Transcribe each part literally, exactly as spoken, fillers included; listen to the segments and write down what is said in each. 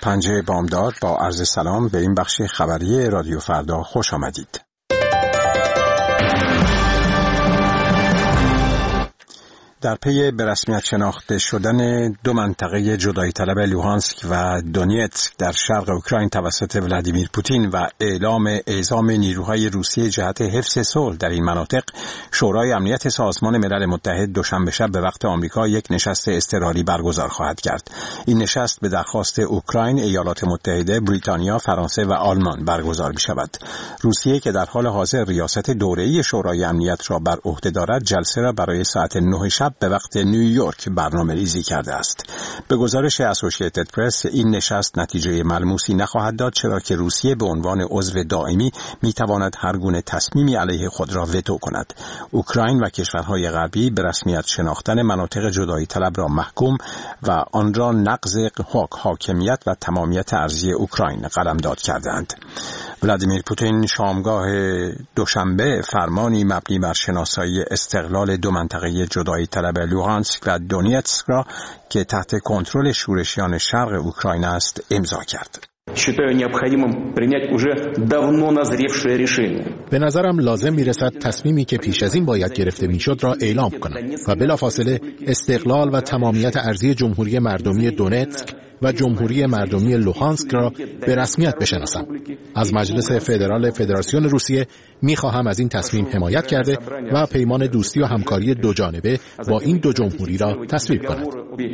پنجه بامداد با عرض سلام به این بخش خبری رادیو فردا خوش آمدید. در پی به رسمیت شناخته شدن دو منطقه جدایی طلب لوهانسک و دونیتسک در شرق اوکراین توسط ولادیمیر پوتین و اعلام اعزام نیروهای روسیه جهت حفظ صلح در این مناطق، شورای امنیت سازمان ملل متحد دوشنبه شب به وقت آمریکا یک نشست اضطراری برگزار خواهد کرد. این نشست به درخواست اوکراین، ایالات متحده، بریتانیا، فرانسه و آلمان برگزار می شود. روسیه که در حال حاضر ریاست دوره‌ای شورای امنیت را بر عهده دارد، جلسه را برای ساعت نه شب به وقت نیویورک برنامه ریزی کرده است. به گزارش اسوسییتد پرس، این نشست نتیجه ملموسی نخواهد داد، چرا که روسیه به عنوان عضو دائمی می تواند هر گونه تصمیمی علیه خود را وتو کند. اوکراین و کشورهای غربی به رسمیت شناختن مناطق جدایی طلب را محکوم و آن را نقض حاکمیت و تمامیت ارضی اوکراین قلمداد کردند. ولادیمیر پوتین شامگاه دوشنبه فرمانی مبنی بر شناسایی استقلال دو منطقه جدایی طلب لوهانسک و دونیتسک را که تحت کنترل شورشیان شرق اوکراین است امضا کرد. به نظرم لازم میرسد تصمیمی که پیش از این باید گرفته میشد را اعلام کنم و بلافاصله استقلال و تمامیت ارضی جمهوری مردمی دونتسک و جمهوری مردمی لوهانسک را به رسمیت بشناسم. از مجلس فدرال فدراسیون روسیه می‌خواهم از این تصمیم حمایت کرده و پیمان دوستی و همکاری دو جانبه با این دو جمهوری را تصویب کند.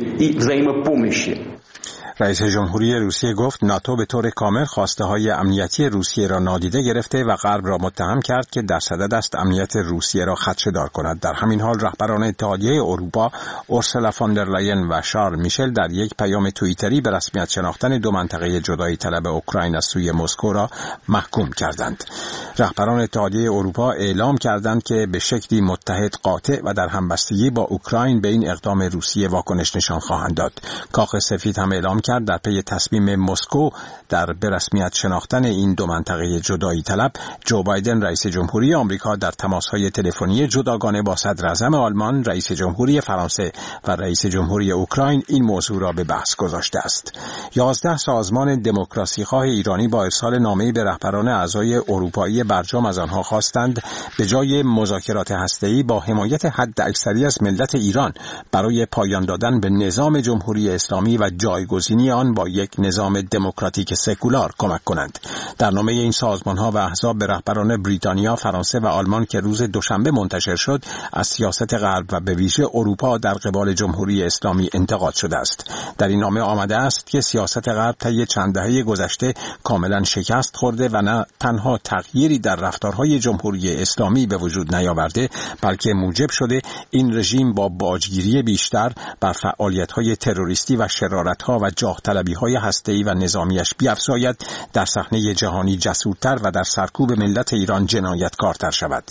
رئیس جمهوری روسیه گفت ناتو به طور کامل خواسته های امنیتی روسیه را نادیده گرفته و غرب را متهم کرد که در صدد است امنیت روسیه را خدشه‌دار کند. در همین حال رهبران اتحادیه اروپا اورسولا فون در لاین و شارل میشل در یک پیام توییتری به رسمیت شناختن دو منطقه جدایی طلب اوکراین از سوی مسکو را محکوم کردند. رهبران اتحادیه اروپا اعلام کردند که به شکلی متحد قاطع و در همبستگی با اوکراین به این اقدام روسیه واکنش نشان خواهند داد. کاخ سفید هم اعلام کرد در پی تصمیم مسکو در به رسمیت شناختن این دو منطقه جدایی طلب، جو بایدن رئیس جمهوری آمریکا در تماس‌های تلفنی جداگانه با صدر اعظم آلمان، رئیس جمهوری فرانسه و رئیس جمهوری اوکراین این موضوع را به بحث گذاشته است. یازده سازمان دموکراسی‌خواه ایرانی با ارسال نامه‌ای به رهبران اعضای اروپایی برجام از آنها خواستند به جای مذاکرات هسته‌ای با حمایت حداکثری از ملت ایران برای پایان دادن به نظام جمهوری اسلامی و جایگزینی آن با یک نظام دموکراتیک سکولار کمک کنند. در نامه این سازمان‌ها و احزاب به رهبران بریتانیا، فرانسه و آلمان که روز دوشنبه منتشر شد، از سیاست غرب و به ویژه اروپا در قبال جمهوری اسلامی انتقاد شده است. در این نامه آمده است که سیاست غرب طی چند دهه گذشته کاملا شکست خورده و نه تنها تغییری در رفتارهای جمهوری اسلامی به وجود نیاورده، بلکه موجب شده این رژیم با باجگیری بیشتر بر فعالیت‌های تروریستی و شرارت‌ها و جاه طلبی‌های هسته‌ای و نظامیش بیفزاید، در صحنه جهانی جسورتر و در سرکوب ملت ایران جنایتکارتر شود.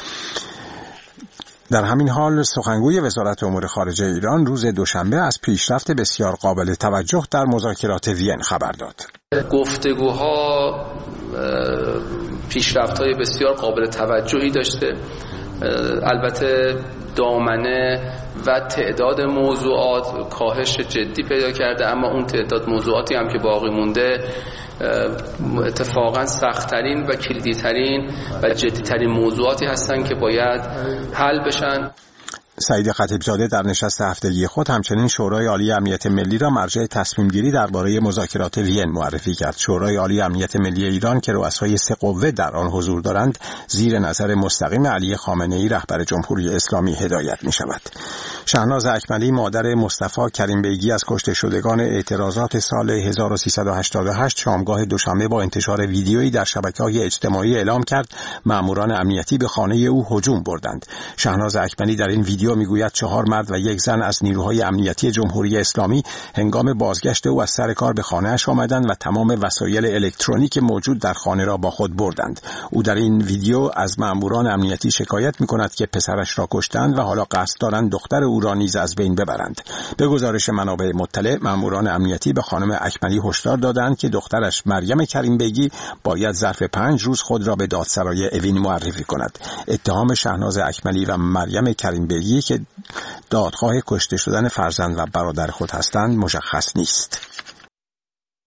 در همین حال سخنگوی وزارت امور خارجه ایران روز دوشنبه از پیشرفت بسیار قابل توجه در مذاکرات وین خبر داد. گفتگوها پیشرفت‌های بسیار قابل توجهی داشته. البته دامنه و تعداد موضوعات کاهش جدی پیدا کرده، اما اون تعداد موضوعاتی هم که باقی مونده اتفاقا سخت‌ترین و کلیدی‌ترین و جدی‌ترین موضوعاتی هستن که باید حل بشن. سعید خطیبزاده در نشست هفتگی خود همچنین شورای عالی امنیت ملی را مرجع تصمیم گیری درباره مذاکرات وین معرفی کرد. شورای عالی امنیت ملی ایران که رؤسای سه قوه در آن حضور دارند، زیر نظر مستقیم علی خامنه‌ای رهبر جمهوری اسلامی هدایت می شود. شهناز اکملی مادر مصطفی کریم بیگی از کشته شدگان اعتراضات سال هزار و سیصد و هشتاد و هشت شامگاه دوشنبه با انتشار ویدیویی در شبکه‌های اجتماعی اعلام کرد ماموران امنیتی به خانه او هجوم بردند. شهناز اکملی در این ویدیو میگوید چهار مرد و یک زن از نیروهای امنیتی جمهوری اسلامی هنگام بازگشت او از سر کار به خانه‌اش آمدند و تمام وسایل الکترونیک موجود در خانه را با خود بردند. او در این ویدیو از ماموران امنیتی شکایت می‌کند که پسرش را کشتند و حالا قصد دارند دختر او را نیز از بین ببرند. به گزارش منابع مطلع، ماموران امنیتی به خانم اکملی هشدار دادند که دخترش مریم کریم بیگی باید ظرف پنج روز خود را به دادسرای اوین معرفی کند. اتهام شهناز اکملی و مریم کریم بیگی که دادخواه کشته شدن فرزند و برادر خود هستند مشخص نیست.